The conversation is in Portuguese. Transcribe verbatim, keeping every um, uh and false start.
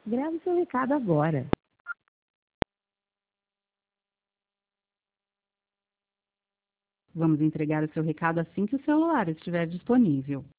Grave seu recado agora. Vamos entregar o seu recado assim que o celular estiver disponível.